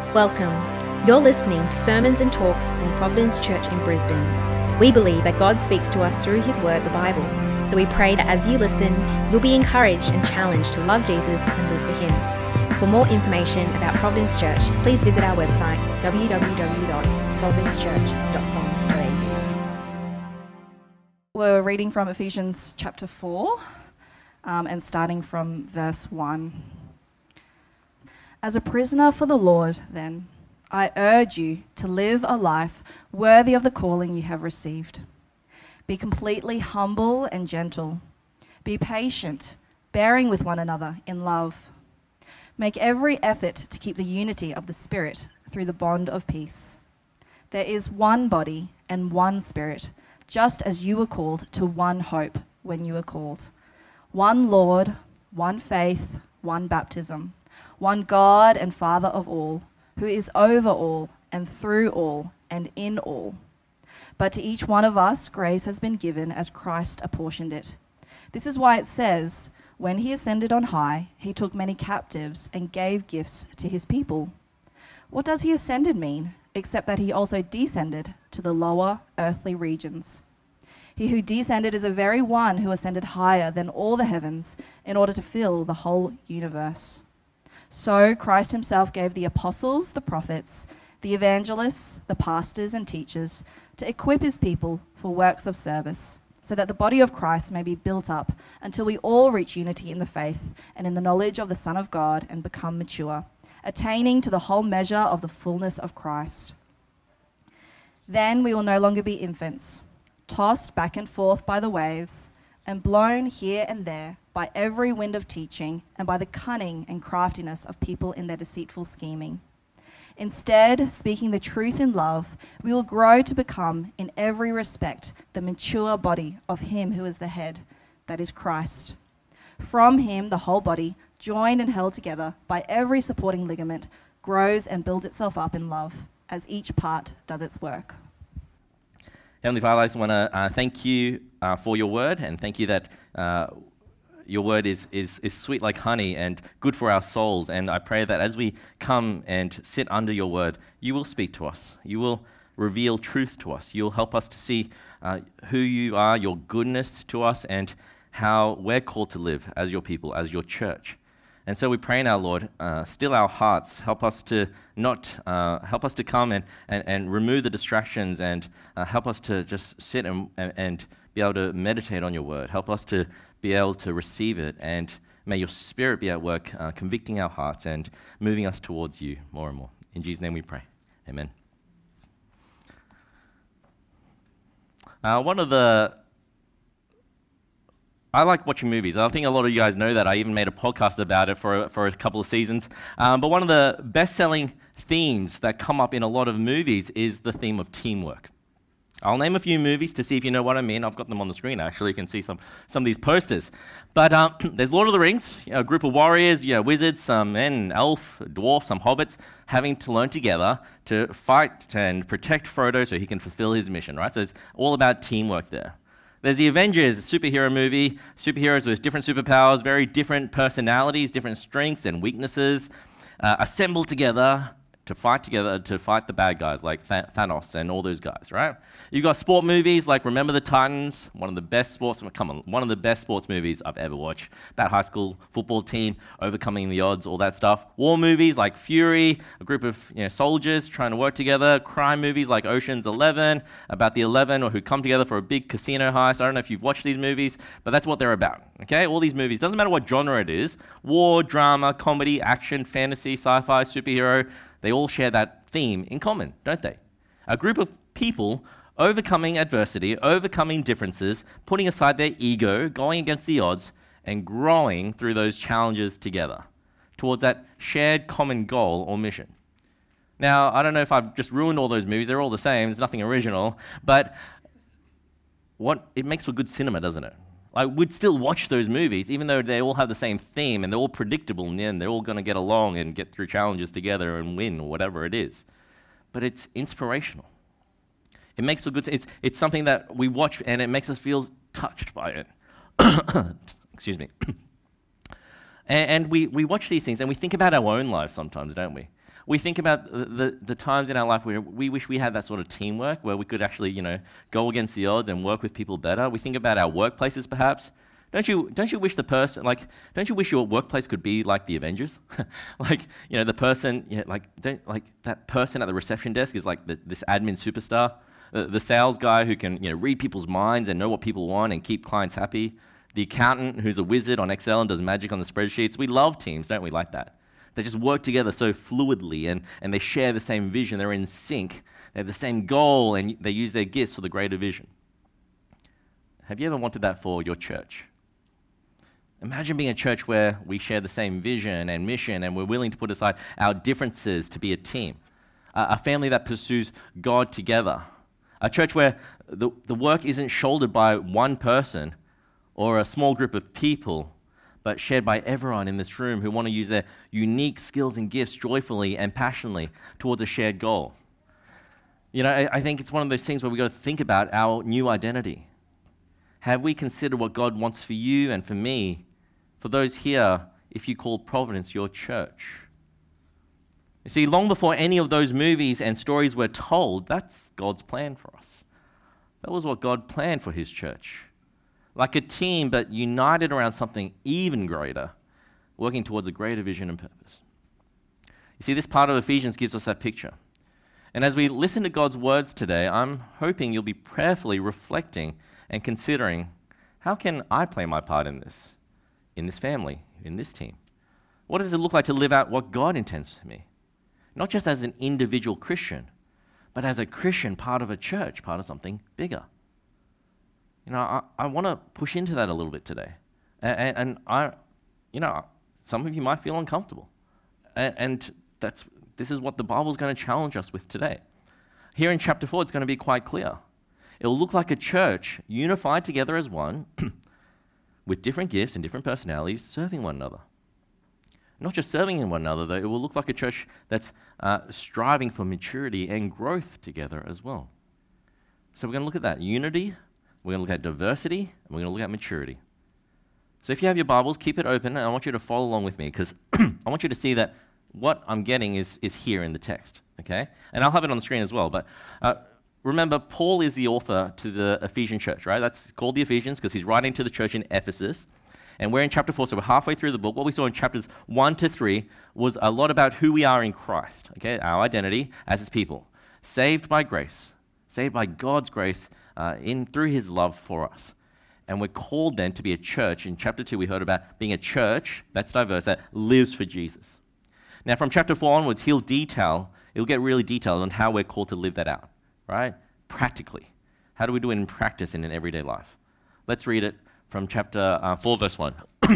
Welcome. You're listening to sermons and talks from Providence Church in Brisbane. We believe that God speaks to us through His Word, the Bible. So we pray that as you listen, you'll be encouraged and challenged to love Jesus and live for Him. For more information about Providence Church, please visit our website www.providencechurch.com.au. We're reading from Ephesians chapter 4 and starting from verse 1. As a prisoner for the Lord, then, I urge you to live a life worthy of the calling you have received. Be completely humble and gentle. Be patient, bearing with one another in love. Make every effort to keep the unity of the Spirit through the bond of peace. There is one body and one Spirit, just as you were called to one hope when you were called. One Lord, one faith, one baptism, one God and Father of all, who is over all and through all and in all. But to each one of us grace has been given as Christ apportioned it. This is why it says, when he ascended on high, he took many captives and gave gifts to his people. What does he ascended mean, except that he also descended to the lower earthly regions? He who descended is the very one who ascended higher than all the heavens in order to fill the whole universe. So Christ himself gave the apostles, the prophets, the evangelists, the pastors and teachers to equip his people for works of service, so that the body of Christ may be built up until we all reach unity in the faith and in the knowledge of the Son of God and become mature, attaining to the whole measure of the fullness of Christ. Then we will no longer be infants, tossed back and forth by the waves and blown here and there by every wind of teaching and by the cunning and craftiness of people in their deceitful scheming. Instead, speaking the truth in love, we will grow to become, in every respect, the mature body of him who is the head, that is Christ. From him, the whole body, joined and held together by every supporting ligament, grows and builds itself up in love, as each part does its work. Heavenly Father, I just want to thank you for your word, and thank you that your word is sweet like honey and good for our souls. And I pray that as we come and sit under your word, you will speak to us. You will reveal truth to us. You'll help us to see who you are, your goodness to us, and how we're called to live as your people, as your church. And so we pray now, Lord, still our hearts. Help us to help us to come and remove the distractions, and help us to just sit and be able to meditate on your word. Help us to be able to receive it, and may your Spirit be at work, convicting our hearts and moving us towards you more and more. In Jesus' name we pray. Amen. I like watching movies. I think a lot of you guys know that. I even made a podcast about it for a couple of seasons. But one of the best-selling themes that come up in a lot of movies is the theme of teamwork. I'll name a few movies to see if you know what I mean. I've got them on the screen, actually. You can see some of these posters. But there's Lord of the Rings, a group of warriors, wizards, some men, elf, dwarf, some hobbits, having to learn together to fight and protect Frodo so he can fulfill his mission, right? So it's all about teamwork there. There's the Avengers, a superhero movie, superheroes with different superpowers, very different personalities, different strengths and weaknesses, assembled together to fight the bad guys like Thanos and all those guys, right? You've got sport movies like Remember the Titans, one of the best sports movies I've ever watched. About high school football team overcoming the odds, all that stuff. War movies like Fury, a group of soldiers trying to work together. Crime movies like Ocean's 11, about the 11 who come together for a big casino heist. I don't know if you've watched these movies, but that's what they're about, okay? All these movies, doesn't matter what genre it is, war, drama, comedy, action, fantasy, sci-fi, superhero, they all share that theme in common, don't they? A group of people overcoming adversity, overcoming differences, putting aside their ego, going against the odds, and growing through those challenges together towards that shared common goal or mission. Now, I don't know if I've just ruined all those movies. They're all the same. There's nothing original. But it makes for good cinema, doesn't it? We'd still watch those movies, even though they all have the same theme and they're all predictable in the end. They're all going to get along and get through challenges together and win, or whatever it is. But it's inspirational. It makes for good. It's something that we watch and it makes us feel touched by it. Excuse me. And we watch these things and we think about our own lives sometimes, don't we? We think about the times in our life where we wish we had that sort of teamwork, where we could actually, go against the odds and work with people better. We think about our workplaces, perhaps. Don't you wish don't you wish your workplace could be like the Avengers? The person, that person at the reception desk is like this admin superstar. The sales guy who can, read people's minds and know what people want and keep clients happy. The accountant who's a wizard on Excel and does magic on the spreadsheets. We love teams, don't we, like that? They just work together so fluidly and they share the same vision. They're in sync. They have the same goal and they use their gifts for the greater vision. Have you ever wanted that for your church? Imagine being a church where we share the same vision and mission and we're willing to put aside our differences to be a team. A family that pursues God together. A church where the work isn't shouldered by one person or a small group of people, but shared by everyone in this room who want to use their unique skills and gifts joyfully and passionately towards a shared goal. I think it's one of those things where we've got to think about our new identity. Have we considered what God wants for you and for me, for those here, if you call Providence your church? You see, long before any of those movies and stories were told, that's God's plan for us. That was what God planned for his church. Like a team, but united around something even greater, working towards a greater vision and purpose. You see, this part of Ephesians gives us that picture. And as we listen to God's words today, I'm hoping you'll be prayerfully reflecting and considering, how can I play my part in this family, in this team? What does it look like to live out what God intends for me? Not just as an individual Christian, but as a Christian, part of a church, part of something bigger. I want to push into that a little bit today. And some of you might feel uncomfortable. And this is what the Bible's going to challenge us with today. Here in chapter 4, it's going to be quite clear. It will look like a church unified together as one, with different gifts and different personalities, serving one another. Not just serving in one another, though, it will look like a church that's striving for maturity and growth together as well. So we're going to look at that unity. We're going to look at diversity, and we're going to look at maturity. So if you have your Bibles, keep it open, and I want you to follow along with me, because I want you to see that what I'm getting is here in the text, okay? And I'll have it on the screen as well, but remember, Paul is the author to the Ephesian church, right? That's called the Ephesians because he's writing to the church in Ephesus, and we're in chapter 4, so we're halfway through the book. What we saw in chapters 1 to 3 was a lot about who we are in Christ, okay? Our identity as his people. Saved by grace, saved by God's grace through his love for us. And we're called then to be a church. In chapter 2, we heard about being a church that's diverse, that lives for Jesus. Now, from chapter 4 onwards, he'll get really detailed on how we're called to live that out, right? Practically. How do we do it in practice in an everyday life? Let's read it from chapter 4, verse 1.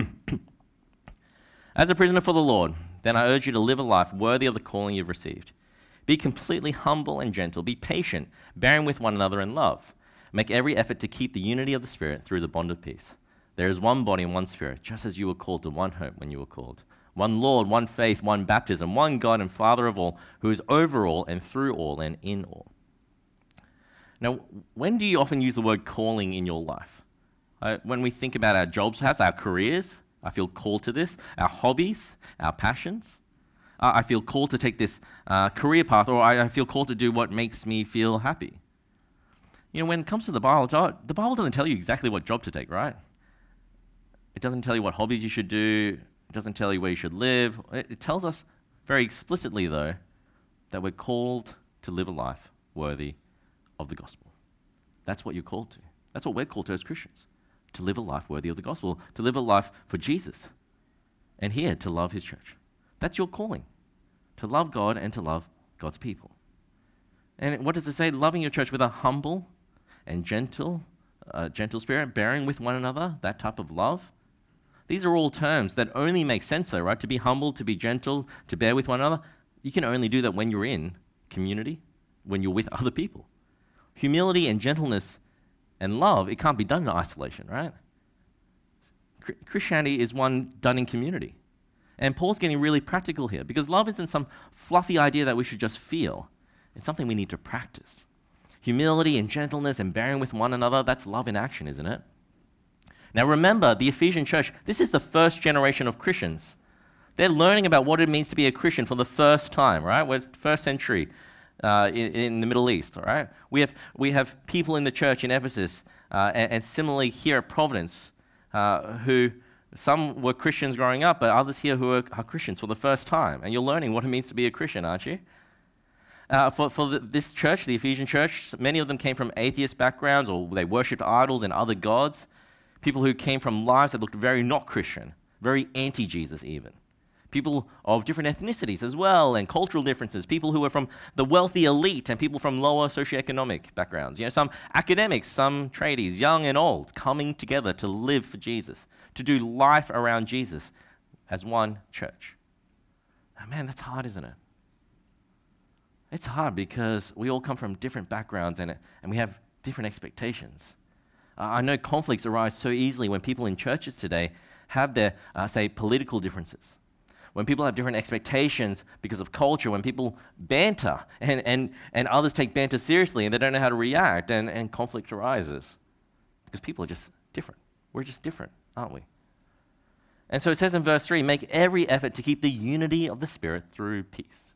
As a prisoner for the Lord, then I urge you to live a life worthy of the calling you've received. Be completely humble and gentle. Be patient, bearing with one another in love. Make every effort to keep the unity of the Spirit through the bond of peace. There is one body and one Spirit, just as you were called to one hope when you were called. One Lord, one faith, one baptism, one God and Father of all, who is over all and through all and in all. Now, when do you often use the word calling in your life? When we think about our jobs, perhaps our careers, I feel called to this, our hobbies, our passions. I feel called to take this career path, or I feel called to do what makes me feel happy. When it comes to the Bible doesn't tell you exactly what job to take, right? It doesn't tell you what hobbies you should do. It doesn't tell you where you should live. It tells us very explicitly, though, that we're called to live a life worthy of the gospel. That's what you're called to. That's what we're called to as Christians, to live a life worthy of the gospel, to live a life for Jesus, and here to love his church. That's your calling, to love God and to love God's people. And what does it say? Loving your church with a humble and gentle spirit, bearing with one another, that type of love. These are all terms that only make sense, though, right? To be humble, to be gentle, to bear with one another. You can only do that when you're in community, when you're with other people. Humility and gentleness and love, it can't be done in isolation, right? Christianity is one done in community. And Paul's getting really practical here, because love isn't some fluffy idea that we should just feel. It's something we need to practice. Humility and gentleness and bearing with one another, that's love in action, isn't it? Now remember, the Ephesian church, this is the first generation of Christians. They're learning about what it means to be a Christian for the first time, right? We're first century in the Middle East, all right? We have people in the church in Ephesus, and similarly here at Providence, who some were Christians growing up, but others here who are Christians for the first time. And you're learning what it means to be a Christian, aren't you? This church, the Ephesian church, many of them came from atheist backgrounds, or they worshipped idols and other gods. People who came from lives that looked very not Christian, very anti-Jesus even. People of different ethnicities as well, and cultural differences. People who were from the wealthy elite and people from lower socioeconomic backgrounds. Some academics, some tradies, young and old, coming together to live for Jesus, to do life around Jesus as one church. Oh, man, that's hard, isn't it? It's hard because we all come from different backgrounds and we have different expectations. I know conflicts arise so easily when people in churches today have their, say, political differences. When people have different expectations because of culture, when people banter and others take banter seriously and they don't know how to react, and conflict arises. Because people are just different. We're just different, aren't we? And so it says in verse 3, make every effort to keep the unity of the Spirit through peace.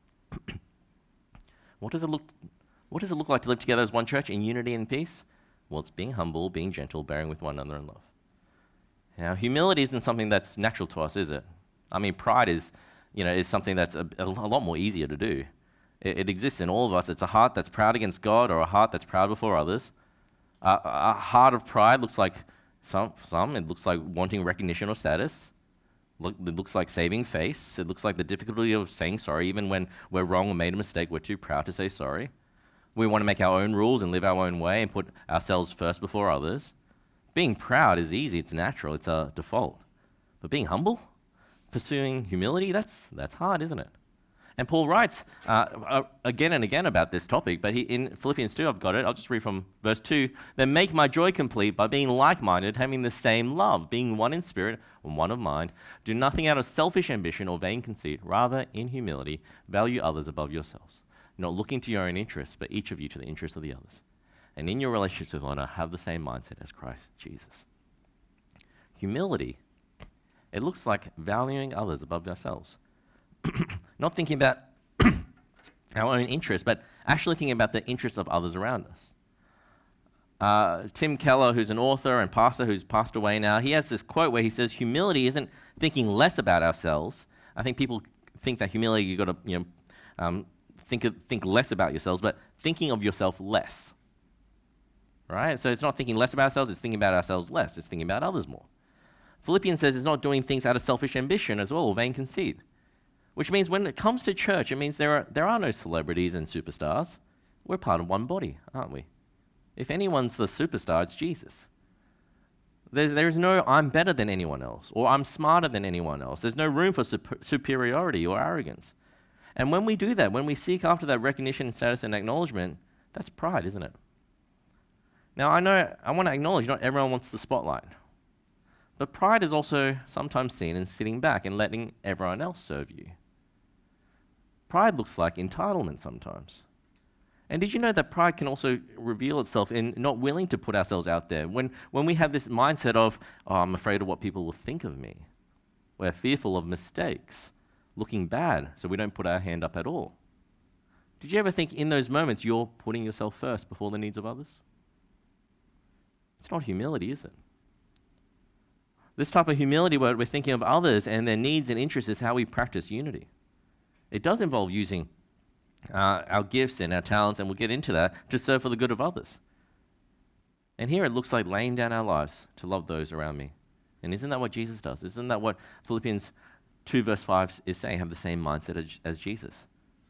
What does it look like to live together as one church in unity and peace? Well, it's being humble, being gentle, bearing with one another in love. Now, humility isn't something that's natural to us, is it? I mean, pride is something that's a lot more easier to do. It exists in all of us. It's a heart that's proud against God or a heart that's proud before others. A heart of pride looks like it looks like wanting recognition or status. It looks like saving face. It looks like the difficulty of saying sorry. Even when we're wrong or made a mistake, we're too proud to say sorry. We want to make our own rules and live our own way and put ourselves first before others. Being proud is easy. It's natural. It's a default. But being humble? Pursuing humility, that's hard, isn't it? And Paul writes again and again about this topic, but in Philippians 2, I've got it. I'll just read from verse 2. Then make my joy complete by being like-minded, having the same love, being one in spirit and one of mind. Do nothing out of selfish ambition or vain conceit. Rather, in humility, value others above yourselves, not looking to your own interests, but each of you to the interests of the others. And in your relationships with one another, have the same mindset as Christ Jesus. Humility, it looks like valuing others above ourselves. Not thinking about our own interests, but actually thinking about the interests of others around us. Tim Keller, who's an author and pastor who's passed away now, he has this quote where he says, humility isn't thinking less about ourselves. I think people think that humility, you've got to think less about yourselves, but thinking of yourself less. Right? So it's not thinking less about ourselves, it's thinking about ourselves less. It's thinking about others more. Philippians says it's not doing things out of selfish ambition as well, or vain conceit. Which means when it comes to church, it means there are no celebrities and superstars. We're part of one body, aren't we? If anyone's the superstar, it's Jesus. There's no I'm better than anyone else, or I'm smarter than anyone else. There's no room for superiority or arrogance. And when we do that, when we seek after that recognition, status, and acknowledgement, that's pride, isn't it? Now, I want to acknowledge not everyone wants the spotlight. But pride is also sometimes seen in sitting back and letting everyone else serve you. Pride looks like entitlement sometimes. And did you know that pride can also reveal itself in not willing to put ourselves out there? When we have this mindset of, I'm afraid of what people will think of me. We're fearful of mistakes, looking bad, so we don't put our hand up at all. Did you ever think in those moments you're putting yourself first before the needs of others? It's not humility, is it? This type of humility where we're thinking of others and their needs and interests is how we practice unity. It does involve using our gifts and our talents, and we'll get into that, to serve for the good of others. And here it looks like laying down our lives to love those around me. And isn't that what Jesus does? Isn't that what Philippians 2 verse 5 is saying? Have the same mindset as Jesus.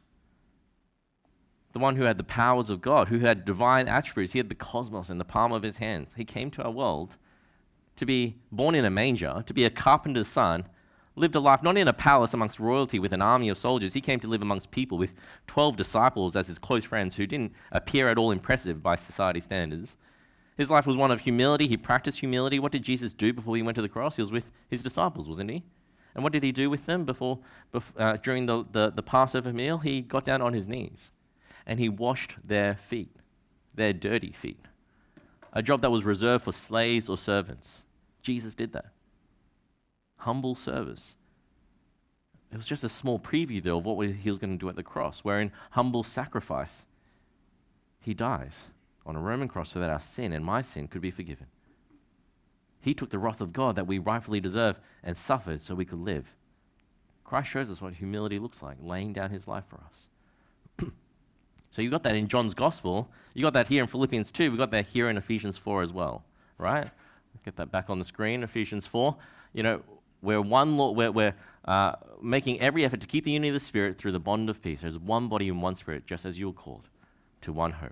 The one who had the powers of God, who had divine attributes, he had the cosmos in the palm of his hands. He came to our world to be born in a manger, to be a carpenter's son, lived a life not in a palace amongst royalty with an army of soldiers. He came to live amongst people with 12 disciples as his close friends who didn't appear at all impressive by society standards. His life was one of humility. He practiced humility. What did Jesus do before he went to the cross? He was with his disciples, wasn't he? And what did he do with them during the Passover meal? He got down on his knees and he washed their feet, their dirty feet, a job that was reserved for slaves or servants. Jesus did that. Humble service. it was just a small preview, though, of what he was going to do at the cross, where in humble sacrifice, he dies on a Roman cross so that our sin and my sin could be forgiven. He took the wrath of God that we rightfully deserve and suffered so we could live. Christ shows us what humility looks like, laying down his life for us. So you got that in John's gospel. You got that here in Philippians 2. We got that here in Ephesians 4 as well, right? Get that back on the screen, Ephesians 4. You know, we're one Lord, we're making every effort to keep the unity of the Spirit through the bond of peace. There's one body and one Spirit, just as you were called to one hope.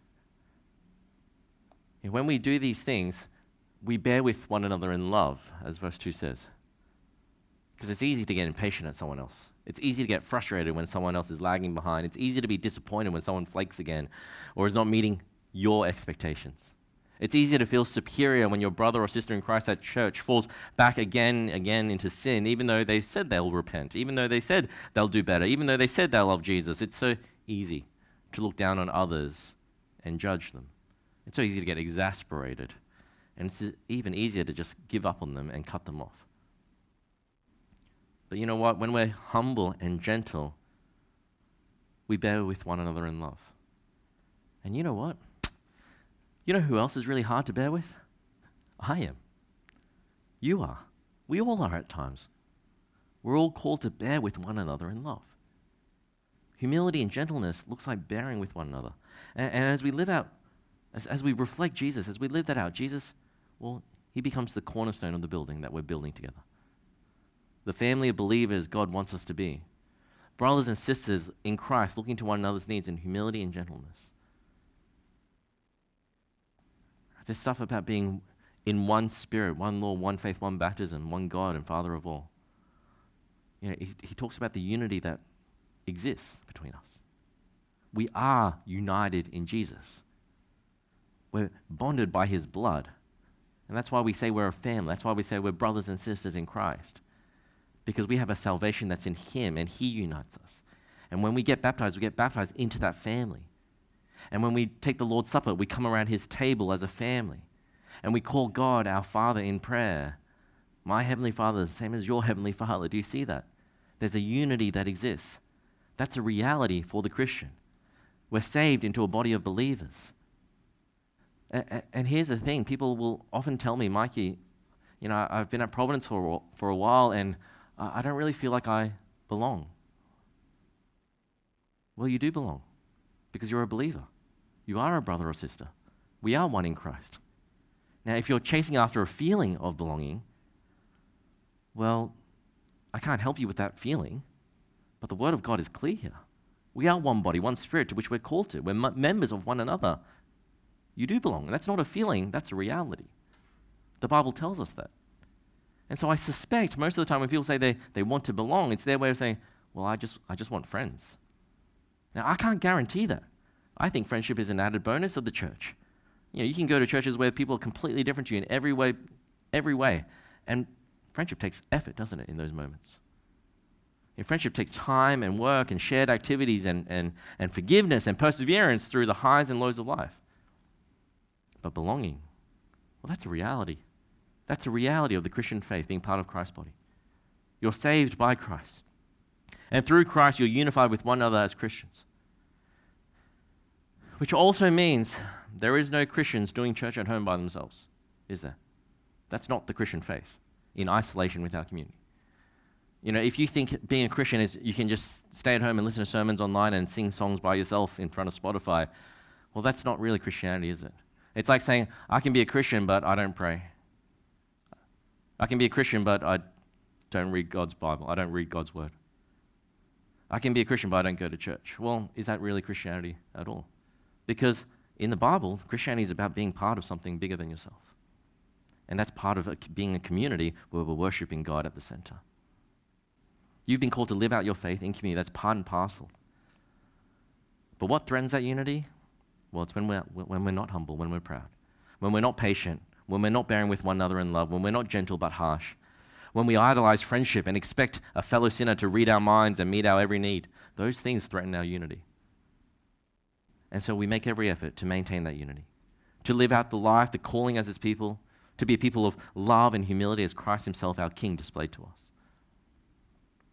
And when we do these things, we bear with one another in love, as verse 2 says. Because it's easy to get impatient at someone else. It's easy to get frustrated when someone else is lagging behind. It's easy to be disappointed when someone flakes again or is not meeting your expectations. It's easy to feel superior when your brother or sister in Christ at church falls back again into sin, even though they said they'll repent, even though they said they'll do better, even though they said they'll love Jesus. It's so easy to look down on others and judge them. It's so easy to get exasperated. And it's even easier to just give up on them and cut them off. But you know what? When we're humble and gentle, we bear with one another in love. And you know what? You know who else is really hard to bear with? I am. You are. We all are at times. We're all called to bear with one another in love. Humility and gentleness looks like bearing with one another. And as we live out, as we reflect Jesus, as we live that out, Jesus, well, he becomes the cornerstone of the building that we're building together. The family of believers God wants us to be. Brothers and sisters in Christ looking to one another's needs in humility and gentleness. There's stuff about being in one spirit, one Lord, one faith, one baptism, one God and Father of all. You know, he talks about the unity that exists between us. We are united in Jesus. We're bonded by his blood. And that's why we say we're a family. That's why we say we're brothers and sisters in Christ. Because we have a salvation that's in him and he unites us. And when we get baptized into that family. And when we take the Lord's Supper, we come around his table as a family. And we call God our Father in prayer. My Heavenly Father is the same as your Heavenly Father. Do you see that? There's a unity that exists. That's a reality for the Christian. We're saved into a body of believers. And here's the thing. People will often tell me, Mikey, you know, I've been at Providence for a while and I don't really feel like I belong. Well, you do belong because you're a believer. You are a brother or sister. We are one in Christ. Now, if you're chasing after a feeling of belonging, well, I can't help you with that feeling, but the Word of God is clear here. We are one body, one spirit to which we're called to. We're members of one another. You do belong. And that's not a feeling, that's a reality. The Bible tells us that. And so I suspect most of the time when people say they want to belong, it's their way of saying, well, I just want friends. Now, I can't guarantee that. I think friendship is an added bonus of the church. You know, you can go to churches where people are completely different to you in every way. And friendship takes effort, doesn't it, in those moments? And friendship takes time and work and shared activities and forgiveness and perseverance through the highs and lows of life. But belonging, well, that's a reality. That's a reality of the Christian faith, being part of Christ's body. You're saved by Christ. And through Christ, you're unified with one another as Christians. Which also means there is no Christians doing church at home by themselves, is there? That's not the Christian faith, in isolation with our community. You know, if you think being a Christian is you can just stay at home and listen to sermons online and sing songs by yourself in front of Spotify, well, that's not really Christianity, is it? It's like saying, I can be a Christian, but I don't pray. I can be a Christian, but I don't read God's Bible. I don't read God's Word. I can be a Christian, but I don't go to church. Well, is that really Christianity at all? Because in the Bible, Christianity is about being part of something bigger than yourself. And that's part of being a community where we're worshiping God at the center. You've been called to live out your faith in community. That's part and parcel. But what threatens that unity? Well, it's when we're not humble, when we're proud, when we're not patient, when we're not bearing with one another in love, when we're not gentle but harsh, when we idolize friendship and expect a fellow sinner to read our minds and meet our every need. Those things threaten our unity. And so we make every effort to maintain that unity, to live out the life, the calling as his people, to be a people of love and humility as Christ himself, our King, displayed to us.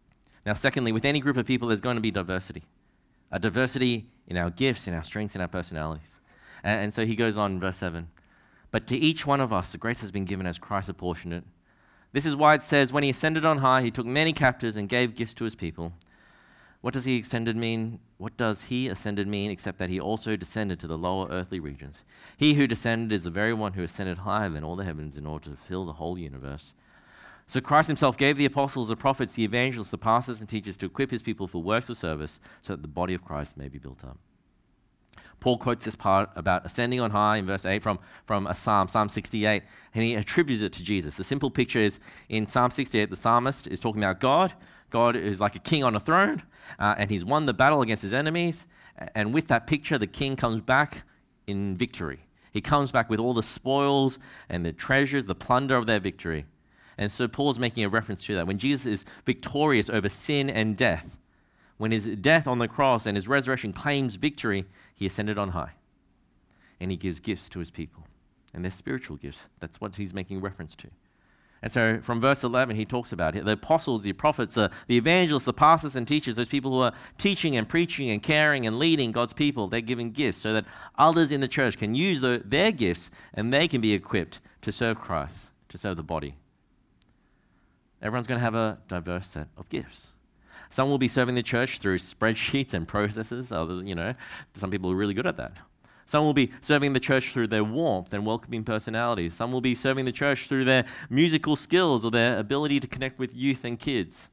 Now, secondly, with any group of people, there's going to be diversity. A diversity in our gifts, in our strengths, in our personalities. And so he goes on in verse 7. But to each one of us, the grace has been given as Christ apportioned it. This is why it says, when he ascended on high, he took many captives and gave gifts to his people. What does he ascended mean? What does he ascended mean except that he also descended to the lower earthly regions? He who descended is the very one who ascended higher than all the heavens in order to fill the whole universe. So Christ himself gave the apostles, the prophets, the evangelists, the pastors, and teachers to equip his people for works of service so that the body of Christ may be built up. Paul quotes this part about ascending on high in verse 8 from a psalm, Psalm 68, and he attributes it to Jesus. The simple picture is in Psalm 68, the psalmist is talking about God. God is like a king on a throne, and he's won the battle against his enemies. And with that picture, the king comes back in victory. He comes back with all the spoils and the treasures, the plunder of their victory. And so Paul's making a reference to that. When Jesus is victorious over sin and death, when his death on the cross and his resurrection claims victory, he ascended on high. And he gives gifts to his people. And they're spiritual gifts. That's what he's making reference to. And so from verse 11, he talks about it. The apostles, the prophets, the evangelists, the pastors and teachers, those people who are teaching and preaching and caring and leading God's people, they're giving gifts so that others in the church can use their gifts and they can be equipped to serve Christ, to serve the body. Everyone's going to have a diverse set of gifts. Some will be serving the church through spreadsheets and processes. Others, some people are really good at that. Some will be serving the church through their warmth and welcoming personalities. Some will be serving the church through their musical skills or their ability to connect with youth and kids.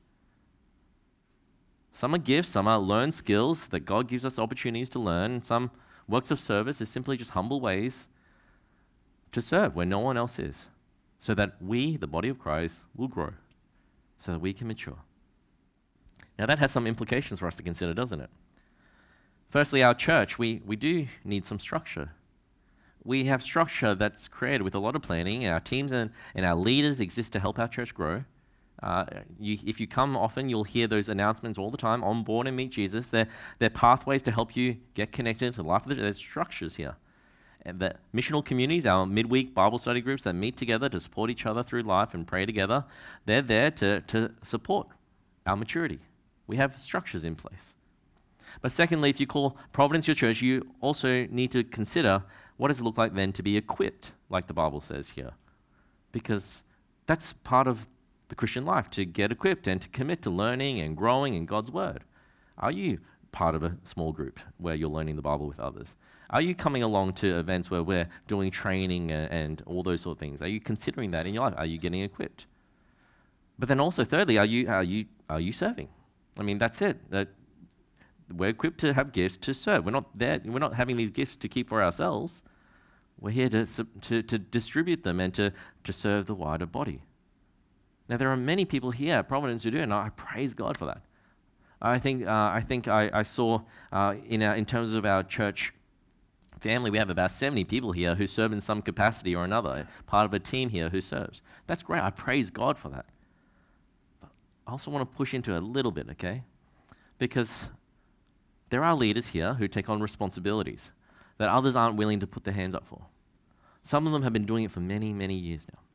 Some are gifts, some are learned skills that God gives us opportunities to learn. Some works of service is simply just humble ways to serve where no one else is, so that we, the body of Christ, will grow, so that we can mature. Now that has some implications for us to consider, doesn't it? Firstly, our church, we do need some structure. We have structure that's created with a lot of planning. Our teams and our leaders exist to help our church grow. If you come often, you'll hear those announcements all the time, on board and meet Jesus. They're pathways to help you get connected to the life of the church. There's structures here. And the missional communities, our midweek Bible study groups that meet together to support each other through life and pray together, they're there to support our maturity. We have structures in place. But secondly, if you call Providence your church, you also need to consider what does it look like then to be equipped, like the Bible says here. Because that's part of the Christian life, to get equipped and to commit to learning and growing in God's Word. Are you part of a small group where you're learning the Bible with others? Are you coming along to events where we're doing training and all those sort of things? Are you considering that in your life? Are you getting equipped? But then also, thirdly, are you serving? I mean, that's it. We're equipped to have gifts to serve. We're not having these gifts to keep for ourselves. We're here to distribute them and to serve the wider body. Now, there are many people here at Providence who do, and I praise God for that. I think I saw in terms of our church family, we have about 70 people here who serve in some capacity or another, part of a team here who serves. That's great. I praise God for that. But I also want to push into it a little bit, okay? Because there are leaders here who take on responsibilities that others aren't willing to put their hands up for. Some of them have been doing it for many, many years now.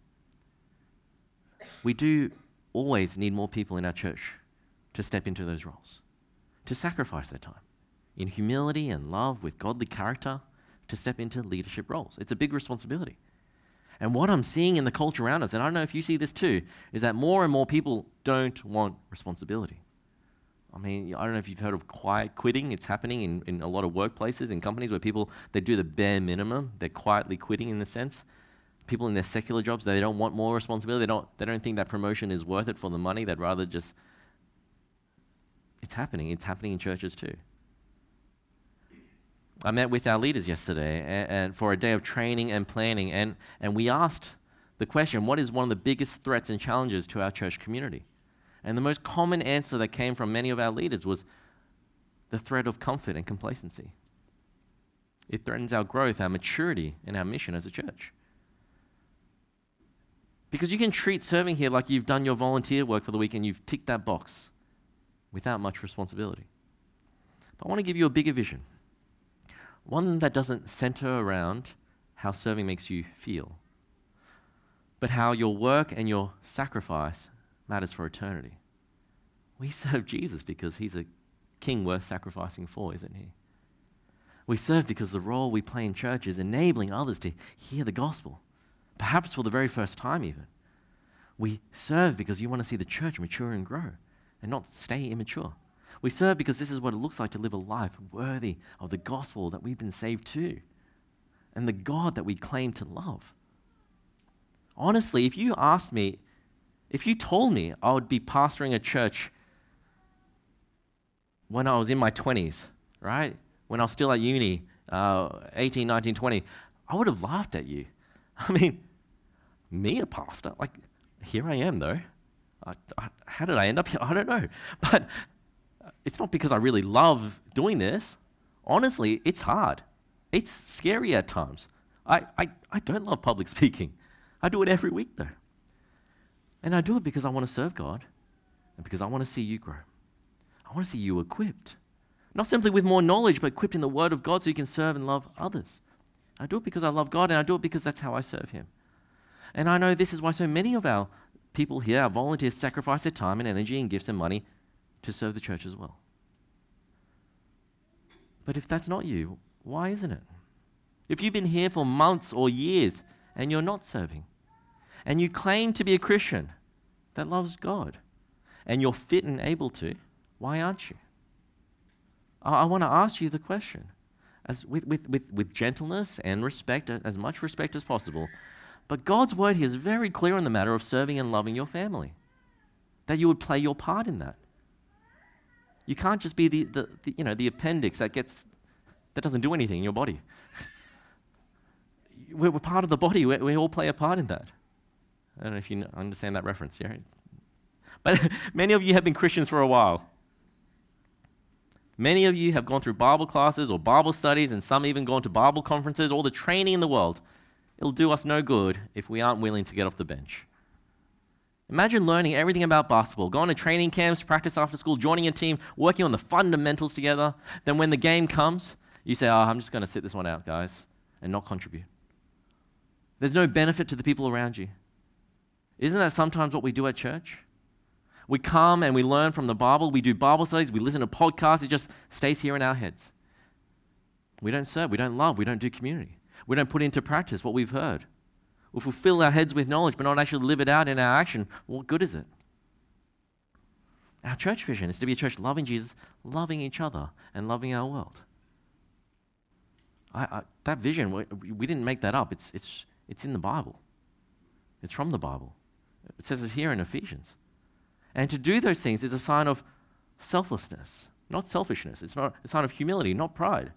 We do always need more people in our church to step into those roles, to sacrifice their time in humility and love with godly character to step into leadership roles. It's a big responsibility. And what I'm seeing in the culture around us, and I don't know if you see this too, is that more and more people don't want responsibility. I mean, I don't know if you've heard of quiet quitting. It's happening in a lot of workplaces, in companies where people, they do the bare minimum. They're quietly quitting in a sense. People in their secular jobs, they don't want more responsibility. They don't think that promotion is worth it for the money. They'd rather just... It's happening. It's happening in churches too. I met with our leaders yesterday and for a day of training and planning, and we asked the question, what is one of the biggest threats and challenges to our church community? And the most common answer that came from many of our leaders was the threat of comfort and complacency. It threatens our growth, our maturity, and our mission as a church. Because you can treat serving here like you've done your volunteer work for the week and you've ticked that box without much responsibility. But I want to give you a bigger vision. One that doesn't center around how serving makes you feel, but how your work and your sacrifice matters for eternity. We serve Jesus because he's a king worth sacrificing for, isn't he? We serve because the role we play in church is enabling others to hear the gospel, perhaps for the very first time even. We serve because you want to see the church mature and grow and not stay immature. We serve because this is what it looks like to live a life worthy of the gospel that we've been saved to and the God that we claim to love. Honestly, if you told me I would be pastoring a church when I was in my 20s, right? When I was still at uni, 18, 19, 20, I would have laughed at you. I mean, me, a pastor? Like, here I am, though. How did I end up here? I don't know. But it's not because I really love doing this. Honestly, it's hard. It's scary at times. I don't love public speaking. I do it every week, though. And I do it because I want to serve God and because I want to see you grow. I want to see you equipped. Not simply with more knowledge, but equipped in the Word of God so you can serve and love others. I do it because I love God, and I do it because that's how I serve him. And I know this is why so many of our people here, our volunteers, sacrifice their time and energy and gifts and money to serve the church as well. But if that's not you, why isn't it? If you've been here for months or years and you're not serving, and you claim to be a Christian that loves God, and you're fit and able to, why aren't you? I want to ask you the question, with gentleness and respect, as much respect as possible. But God's word here is very clear on the matter of serving and loving your family, that you would play your part in that. You can't just be the appendix that doesn't do anything in your body. We're part of the body. We all play a part in that. I don't know if you understand that reference, yeah? But many of you have been Christians for a while. Many of you have gone through Bible classes or Bible studies, and some even gone to Bible conferences, all the training in the world. It'll do us no good if we aren't willing to get off the bench. Imagine learning everything about basketball, going to training camps, practice after school, joining a team, working on the fundamentals together. Then when the game comes, you say, I'm just going to sit this one out, guys, and not contribute. There's no benefit to the people around you. Isn't that sometimes what we do at church? We come and we learn from the Bible, we do Bible studies, we listen to podcasts, it just stays here in our heads. We don't serve, we don't love, we don't do community. We don't put into practice what we've heard. If we fill our heads with knowledge but not actually live it out in our action, what good is it? Our church vision is to be a church loving Jesus, loving each other, and loving our world. That vision, we didn't make that up. It's in the Bible. It's from the Bible. It says it here in Ephesians. And to do those things is a sign of selflessness, not selfishness. It's not a sign of humility, not pride.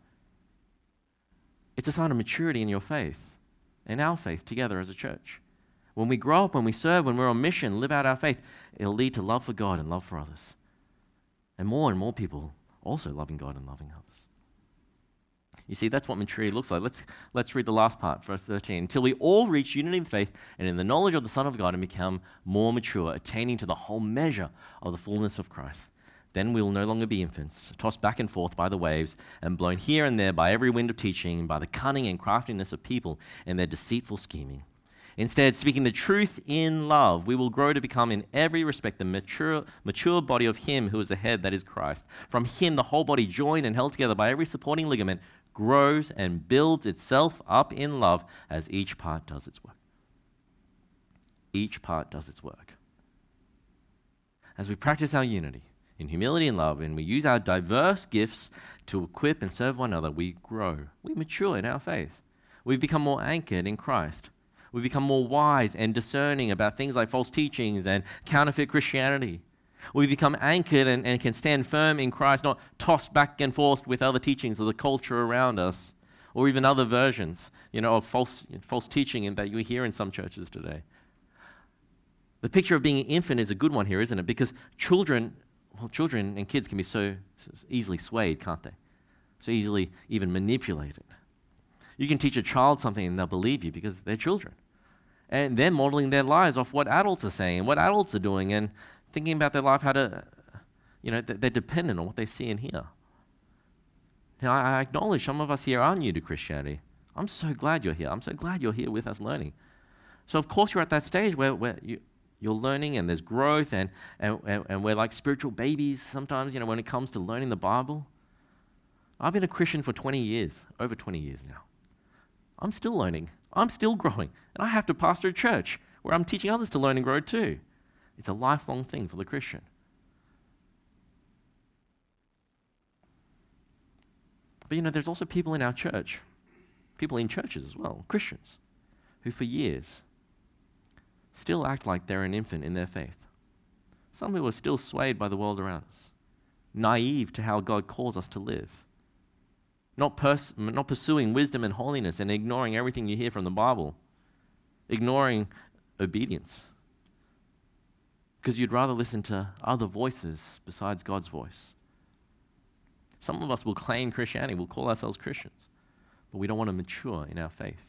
It's a sign of maturity in your faith and our faith together as a church. When we grow up, when we serve, when we're on mission, live out our faith, it'll lead to love for God and love for others. And more people also loving God and loving others. You see, that's what maturity looks like. Let's read the last part, verse 13. Until we all reach unity in faith and in the knowledge of the Son of God and become more mature, attaining to the whole measure of the fullness of Christ. Then we will no longer be infants, tossed back and forth by the waves and blown here and there by every wind of teaching and by the cunning and craftiness of people and their deceitful scheming. Instead, speaking the truth in love, we will grow to become in every respect the mature body of Him who is the head, that is Christ. From Him, the whole body, joined and held together by every supporting ligament, grows and builds itself up in love as each part does its work. Each part does its work. As we practice our unity in humility and love, and we use our diverse gifts to equip and serve one another, we grow. We mature in our faith. We become more anchored in Christ. We become more wise and discerning about things like false teachings and counterfeit Christianity. We become anchored and can stand firm in Christ, not tossed back and forth with other teachings of the culture around us, or even other versions, of false teaching that you hear in some churches today. The picture of being an infant is a good one here, isn't it? Because children and kids can be so easily swayed, can't they? So easily even manipulated. You can teach a child something and they'll believe you because they're children. And they're modeling their lives off what adults are saying, what adults are doing, and thinking about their life, how to, they're dependent on what they see and hear. Now, I acknowledge some of us here are new to Christianity. I'm so glad you're here. I'm so glad you're here with us learning. So, of course, you're at that stage where you're learning and there's growth and we're like spiritual babies sometimes, when it comes to learning the Bible. I've been a Christian for 20 years, over 20 years now. I'm still learning. I'm still growing. And I have to pastor a church where I'm teaching others to learn and grow too. It's a lifelong thing for the Christian. But there's also people in our church, people in churches as well, Christians, who for years still act like they're an infant in their faith. Some who are still swayed by the world around us, naive to how God calls us to live, not pursuing wisdom and holiness and ignoring everything you hear from the Bible, ignoring obedience, because you'd rather listen to other voices besides God's voice. Some of us will claim Christianity, we'll call ourselves Christians, but we don't want to mature in our faith.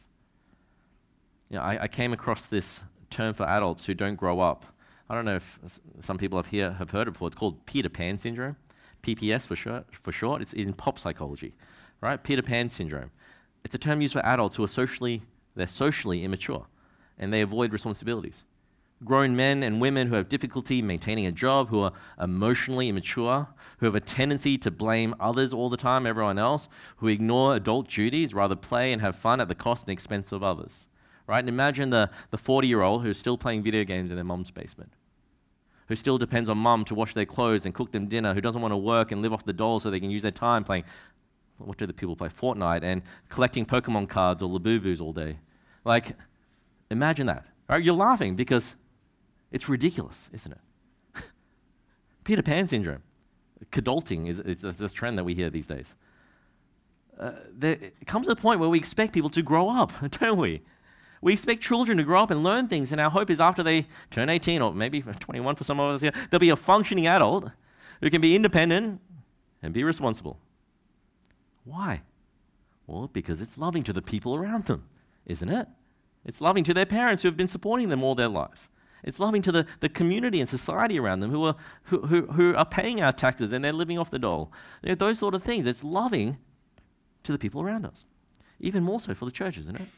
I came across this term for adults who don't grow up. I don't know if some people have heard it before. It's called Peter Pan syndrome, PPS for short. It's in pop psychology, right? Peter Pan syndrome. It's a term used for adults who are socially immature and they avoid responsibilities. Grown men and women who have difficulty maintaining a job, who are emotionally immature, who have a tendency to blame others all the time, everyone else, who ignore adult duties, rather play and have fun at the cost and expense of others. Right? And imagine the 40-year-old who's still playing video games in their mum's basement, who still depends on mum to wash their clothes and cook them dinner, who doesn't want to work and live off the dolls so they can use their time playing, what do the people play? Fortnite, and collecting Pokemon cards or Labubus all day. Like, imagine that. Right? You're laughing because it's ridiculous, isn't it? Peter Pan syndrome. Adulting is this trend that we hear these days. There comes a point where we expect people to grow up, don't we? We expect children to grow up and learn things, and our hope is after they turn 18, or maybe 21 for some of us here, they'll be a functioning adult who can be independent and be responsible. Why? Well, because it's loving to the people around them, isn't it? It's loving to their parents who have been supporting them all their lives. It's loving to the community and society around them who are paying our taxes and they're living off the dole. Those sort of things. It's loving to the people around us. Even more so for the church, isn't it?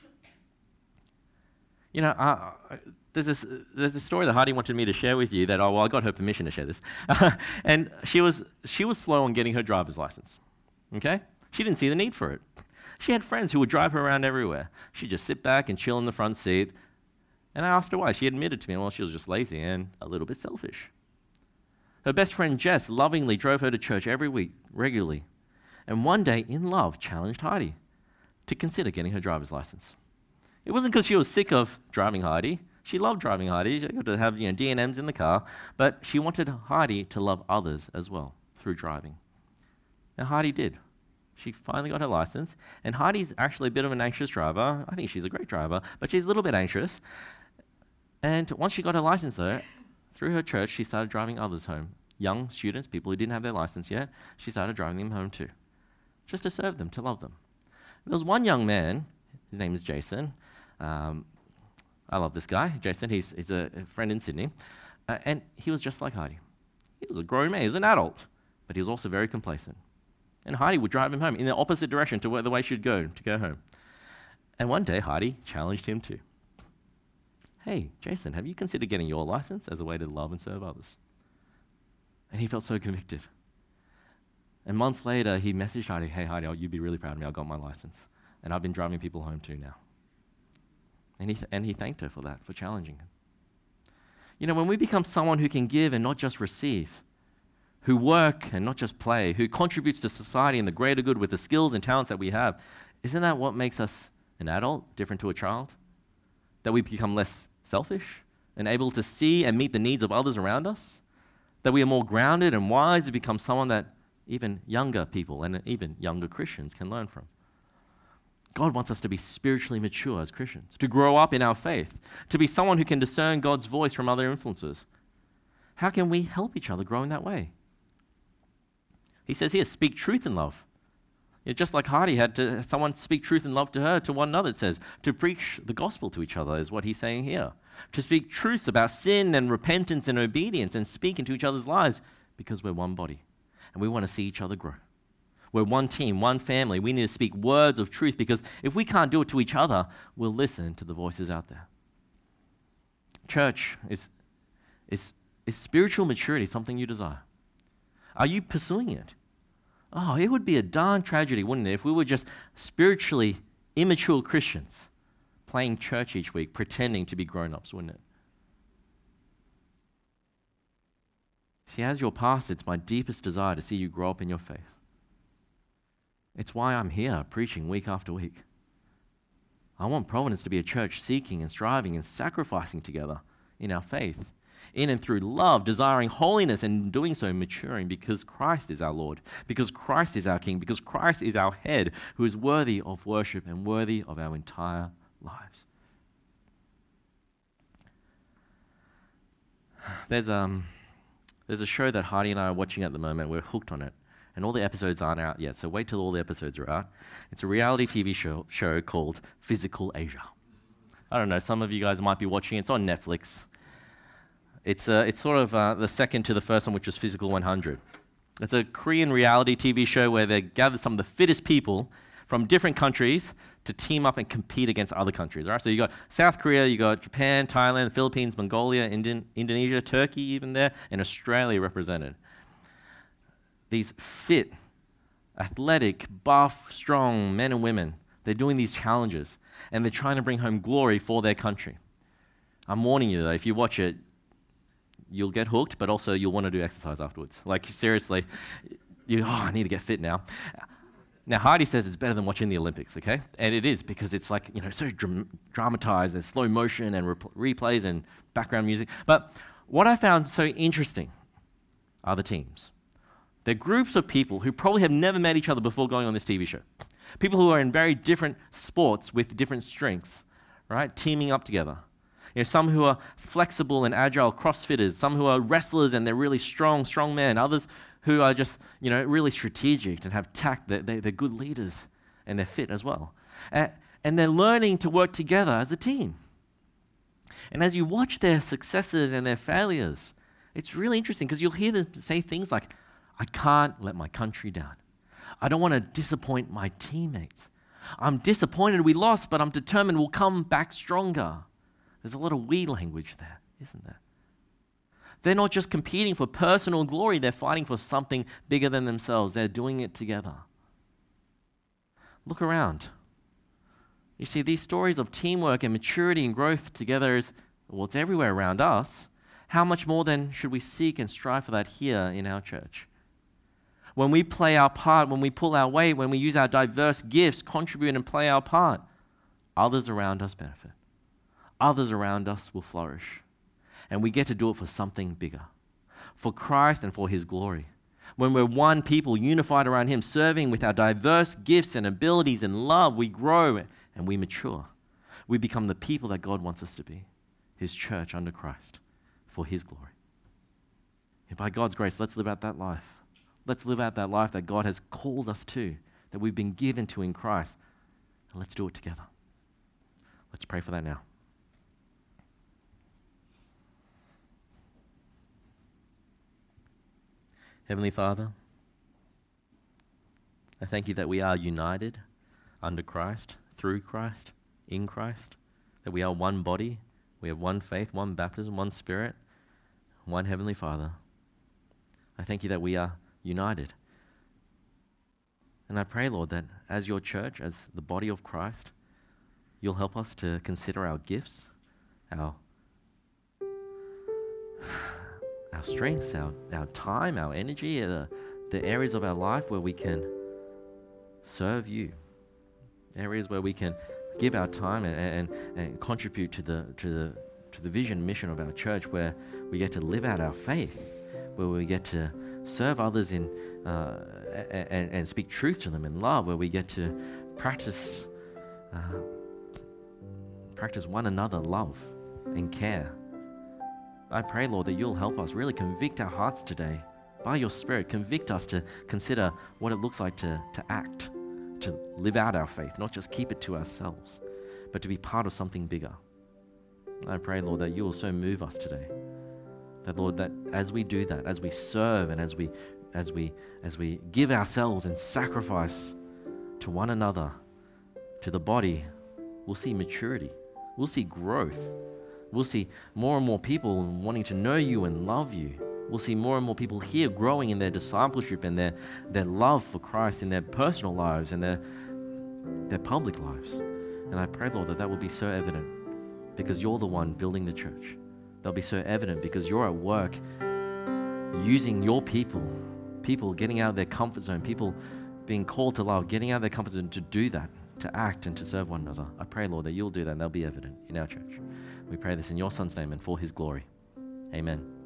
There's this story that Heidi wanted me to share with you that, I got her permission to share this. And she was slow on getting her driver's license, okay? She didn't see the need for it. She had friends who would drive her around everywhere. She'd just sit back and chill in the front seat. And I asked her why. She admitted to me, she was just lazy and a little bit selfish. Her best friend Jess lovingly drove her to church every week, regularly. And one day, in love, challenged Heidi to consider getting her driver's license. It wasn't because she was sick of driving Heidi. She loved driving Heidi. She got to have D&Ms in the car. But she wanted Heidi to love others as well through driving. Now, Heidi did. She finally got her license. And Heidi's actually a bit of an anxious driver. I think she's a great driver, but she's a little bit anxious. And once she got her license, though, through her church, she started driving others home. Young students, people who didn't have their license yet, she started driving them home too, just to serve them, to love them. There was one young man, his name is Jason. I love this guy, Jason. He's a friend in Sydney. And he was just like Heidi. He was a grown man, he was an adult, but he was also very complacent. And Heidi would drive him home in the opposite direction to the way she'd go to go home. And one day, Heidi challenged him too. Hey, Jason, have you considered getting your license as a way to love and serve others? And he felt so convicted. And months later, he messaged Heidi, hey, Heidi, you'd be really proud of me. I got my license. And I've been driving people home too now. And he thanked her for that, for challenging him. When we become someone who can give and not just receive, who work and not just play, who contributes to society and the greater good with the skills and talents that we have, isn't that what makes us an adult, different to a child? That we become less selfish and able to see and meet the needs of others around us? That we are more grounded and wise to become someone that even younger people and even younger Christians can learn from? God wants us to be spiritually mature as Christians, to grow up in our faith, to be someone who can discern God's voice from other influences. How can we help each other grow in that way? He says here, speak truth in love. Just like Heidi had to someone speak truth and love to her, to one another, it says. To preach the gospel to each other is what he's saying here. To speak truths about sin and repentance and obedience and speak into each other's lives because we're one body and we want to see each other grow. We're one team, one family. We need to speak words of truth because if we can't do it to each other, we'll listen to the voices out there. Church is Is spiritual maturity something you desire? Are you pursuing it? Oh, it would be a darn tragedy, wouldn't it, if we were just spiritually immature Christians playing church each week, pretending to be grown-ups, wouldn't it? See, as your pastor, it's my deepest desire to see you grow up in your faith. It's why I'm here preaching week after week. I want Providence to be a church seeking and striving and sacrificing together in our faith, in and through love, desiring holiness, and doing so maturing because Christ is our Lord, because Christ is our King, because Christ is our head, who is worthy of worship and worthy of our entire lives. There's a show that Heidi and I are watching at the moment. We're hooked on it. And all the episodes aren't out yet, so wait till all the episodes are out. It's a reality TV show called Physical Asia. I don't know, some of you guys might be watching it. It's on Netflix. It's sort of the second to the first one, which was Physical 100. It's a Korean reality TV show where they gather some of the fittest people from different countries to team up and compete against other countries. All right? So you got South Korea, you got Japan, Thailand, Philippines, Mongolia, Indonesia, Turkey even there, and Australia represented. These fit, athletic, buff, strong men and women, they're doing these challenges, and they're trying to bring home glory for their country. I'm warning you, though, if you watch it, you'll get hooked, but also you'll want to do exercise afterwards. Like, seriously, I need to get fit now. Now, Heidi says it's better than watching the Olympics, okay? And it is, because it's like, so dramatized. There's slow motion and replays and background music. But what I found so interesting are the teams. They're groups of people who probably have never met each other before going on this TV show. People who are in very different sports with different strengths, right? Teaming up together. Some who are flexible and agile CrossFitters, some who are wrestlers and they're really strong men, others who are just, really strategic and have tact. They're good leaders and they're fit as well. And they're learning to work together as a team. And as you watch their successes and their failures, it's really interesting because you'll hear them say things like, I can't let my country down. I don't want to disappoint my teammates. I'm disappointed we lost, but I'm determined we'll come back stronger. There's a lot of we language there, isn't there? They're not just competing for personal glory, they're fighting for something bigger than themselves. They're doing it together. Look around. You see, these stories of teamwork and maturity and growth together it's everywhere around us. How much more then should we seek and strive for that here in our church? When we play our part, when we pull our weight, when we use our diverse gifts, contribute and play our part, others around us benefit. Others around us will flourish. And we get to do it for something bigger, for Christ and for His glory. When we're one people unified around Him, serving with our diverse gifts and abilities and love, we grow and we mature. We become the people that God wants us to be, His church under Christ, for His glory. And by God's grace, let's live out that life. Let's live out that life that God has called us to, that we've been given to in Christ. And let's do it together. Let's pray for that now. Heavenly Father, I thank You that we are united under Christ, through Christ, in Christ, that we are one body, we have one faith, one baptism, one Spirit, one Heavenly Father. I thank You that we are united. And I pray, Lord, that as Your church, as the body of Christ, You'll help us to consider our gifts, our strengths, our time, our energy, the areas of our life where we can serve You, areas where we can give our time and contribute to the vision mission of our church, where we get to live out our faith, where we get to serve others in and speak truth to them in love, where we get to practice one another love and care. I pray, Lord, that You'll help us really convict our hearts today. By Your Spirit, convict us to consider what it looks like to act, to live out our faith, not just keep it to ourselves, but to be part of something bigger. I pray, Lord, that You will so move us today. That, Lord, that as we do that, as we serve and as we give ourselves and sacrifice to one another, to the body, we'll see maturity. We'll see growth. We'll see more and more people wanting to know you and love you. We'll see more and more people here growing in their discipleship and their love for Christ in their personal lives and their public lives. And I pray, Lord, that will be so evident because you're the one building the church. They'll be so evident because you're at work using your people getting out of their comfort zone, people being called to love, getting out of their comfort zone to do that, to act and to serve one another. I pray, Lord, that you'll do that and they'll be evident in our church. We pray this in your Son's name and for his glory. Amen.